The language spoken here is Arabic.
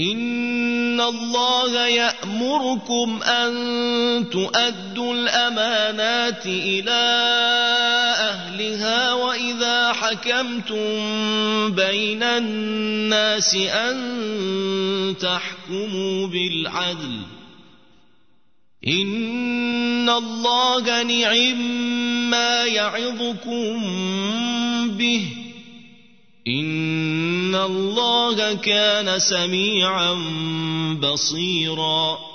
إن الله يأمركم أن تؤدوا الأمانات إلى أهلها وإذا حكمتم بين الناس أن تحكموا بالعدل إن الله نعم يعظكم به إن الله كان سميعا بصيرا